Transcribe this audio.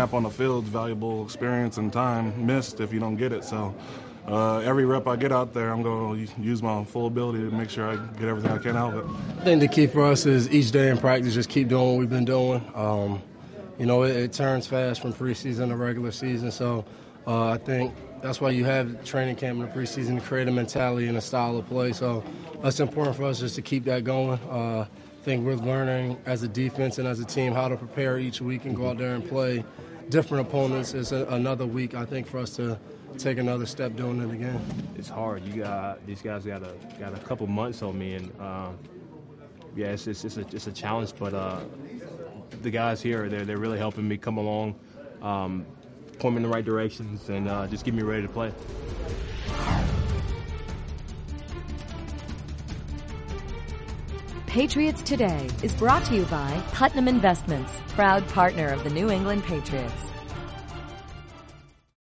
snap on the field is valuable experience and time missed if you don't get it. So every rep I get out there, I'm going to use my full ability to make sure I get everything I can out of it. I think the key for us is each day in practice, just keep doing what we've been doing. It turns fast from preseason to regular season, so I think that's why you have training camp in the preseason to create a mentality and a style of play. So it's important for us just to keep that going. I think we're learning as a defense and as a team how to prepare each week and go out there and play different opponents. It's another week, I think, for us to take another step doing it again. It's hard. These guys got a couple months on me, and it's a challenge. But the guys here, they're really helping me come along, point me in the right directions, and just get me ready to play. Patriots Today is brought to you by Putnam Investments, proud partner of the New England Patriots.